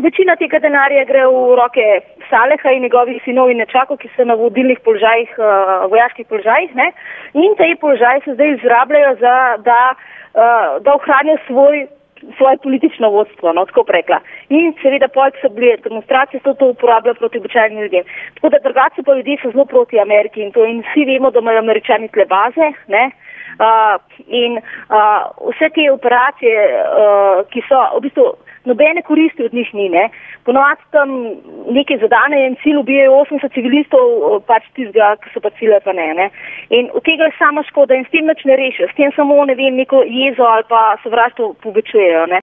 večina tega denarja gre v roke Saleha in njegovih sinov in nečakov, ki so na vodilnih položajih, vojaških položajih, ne? In te položaje se zdaj izrabljajo da ohranijo svoje politično vodstvo, no, tako rekla. In seveda pojk so bili demonstracije, so to uporabljali proti običajnim ljudem. Tako da drugače pa ljudje so zelo proti Ameriki in to, in vsi vemo, da imajo Američani tle baze, ne, in vse te operacije, ki so v bistvu nobene koristi od njih ni, ne. Ponovadi tam nekaj zadane in cilj ubijajo 80 civilistov, pač tistega, ki so pa cilje pa ne. In od tega je sama škoda in s tem nič ne rešijo, s tem samo, ne vem, neko jezo ali pa sovraštvo povečujejo, ne.